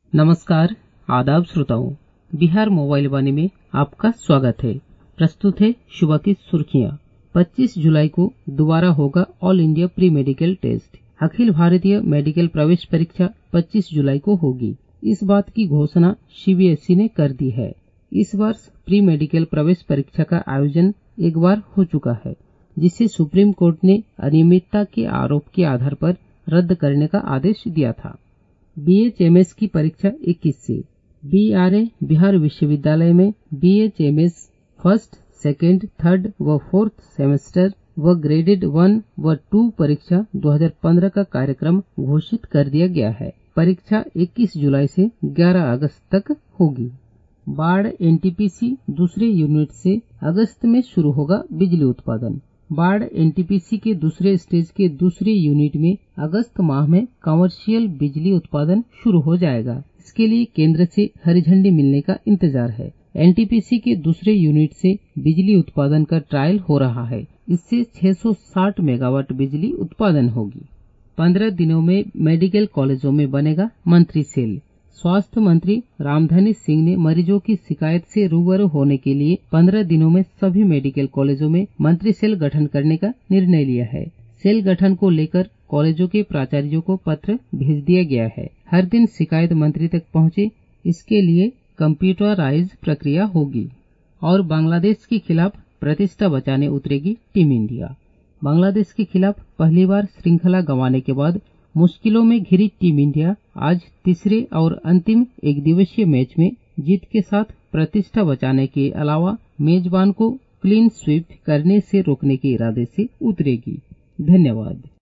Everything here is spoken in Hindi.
नमस्कार, आदाब श्रोताओं। बिहार मोबाइल वाणी में आपका स्वागत है। प्रस्तुत है सुबह की सुर्खियां। 25 जुलाई को दोबारा होगा all India pre medical test. अखिल भारतीय मेडिकल प्रवेश परीक्षा 25 जुलाई को होगी। इस बात की घोषणा सीबीएसई ने कर दी है। इस वर्ष प्री मेडिकल प्रवेश परीक्षा का आयोजन एक बार हो चुका है, जिसे सुप्रीम कोर्ट ने अनियमितता के आरोप के आधार पर रद्द करने का आदेश दिया था। बीएचएमएस की परीक्षा 21 से। बीआरए बिहार विश्वविद्यालय में बीएचएमएस फर्स्ट, सेकेंड, थर्ड व फोर्थ सेमेस्टर व ग्रेडेड 1 व 2 परीक्षा 2015 का कार्यक्रम घोषित कर दिया गया है। परीक्षा 21 जुलाई से 11 अगस्त तक होगी। बाढ़ एनटीपीसी दूसरे यूनिट से अगस्त में शुरू होगा बिजली उत्पादन। बाढ़ एनटीपीसी के दूसरे स्टेज के दूसरे यूनिट में अगस्त माह में कमर्शियल बिजली उत्पादन शुरू हो जाएगा। इसके लिए केंद्र से हरी झंडी मिलने का इंतजार है। एनटीपीसी के दूसरे यूनिट से बिजली उत्पादन का ट्रायल हो रहा है। इससे 660 मेगावाट बिजली उत्पादन होगी। 15 दिनों में मेडिकल कॉलेजों में बनेगा मंत्री सेल। स्वास्थ्य मंत्री रामधनी सिंह ने मरीजों की शिकायत से रूबरू होने के लिए 15 दिनों में सभी मेडिकल कॉलेजों में मंत्री सेल गठन करने का निर्णय लिया है। सेल गठन को लेकर कॉलेजों के प्राचार्यों को पत्र भेज दिया गया है। हर दिन शिकायत मंत्री तक पहुंचे, इसके लिए कंप्यूटराइज प्रक्रिया होगी। और बांग्लादेश के खिलाफ प्रतिष्ठा बचाने उतरेगी टीम इंडिया। बांग्लादेश के खिलाफ पहली बार श्रृंखला गंवाने के बाद मुश्किलों में घिरी टीम इंडिया आज तीसरे और अंतिम एक दिवसीय मैच में जीत के साथ प्रतिष्ठा बचाने के अलावा मेजबान को क्लीन स्वीप करने से रोकने के इरादे से उतरेगी। धन्यवाद।